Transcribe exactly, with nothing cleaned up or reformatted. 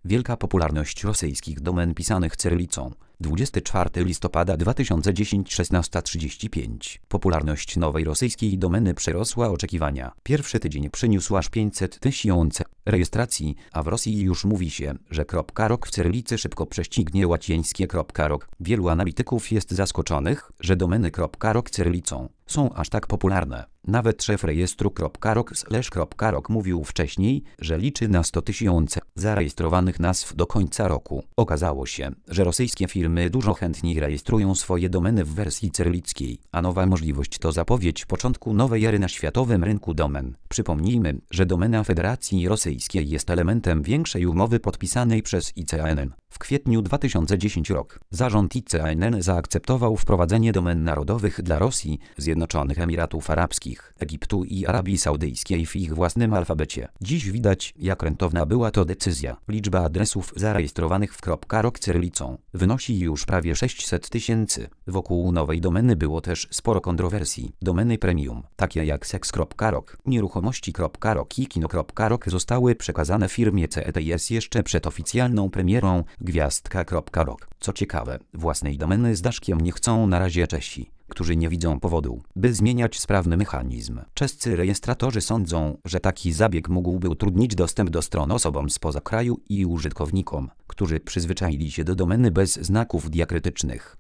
Wielka popularność rosyjskich domen pisanych cyrylicą. dwudziestego czwartego listopada dwa tysiące dziesiątego szesnasta trzydzieści pięć. Popularność nowej rosyjskiej domeny przerosła oczekiwania. Pierwszy tydzień przyniósł aż pięćset tysięcy rejestracji, a w Rosji już mówi się, że .rok w cyrylicy szybko prześcignie łacińskie .rok. Wielu analityków jest zaskoczonych, że domeny .rok cyrylicą są aż tak popularne. Nawet szef rejestru .rok/.rok mówił wcześniej, że liczy na sto tysięcy zarejestrowanych nazw do końca roku. Okazało się, że rosyjskie firmy dużo chętniej rejestrują swoje domeny w wersji cyrylickiej, a nowa możliwość to zapowiedź początku nowej ery na światowym rynku domen. Przypomnijmy, że domena Federacji Rosyjskiej jest elementem większej umowy podpisanej przez I C A N N. W kwietniu dwa tysiące dziesiątego roku zarząd I C A N N zaakceptował wprowadzenie domen narodowych dla Rosji, Zjednoczonych Emiratów Arabskich, Egiptu i Arabii Saudyjskiej w ich własnym alfabecie. Dziś widać, jak rentowna była to decyzja. Liczba adresów zarejestrowanych w .rok cyrylicą wynosi już prawie sześćset tysięcy. Wokół nowej domeny było też sporo kontrowersji. Domeny premium, takie jak seks.rok, nieruchomości.rok i kino.rok zostały przekazane firmie C E T S jeszcze przed oficjalną premierą gwiazdka.rok. Co ciekawe, własnej domeny z daszkiem nie chcą na razie Czesi, którzy nie widzą powodu, by zmieniać sprawny mechanizm. Czescy rejestratorzy sądzą, że taki zabieg mógłby utrudnić dostęp do stron osobom spoza kraju i użytkownikom, którzy przyzwyczaili się do domeny bez znaków diakrytycznych.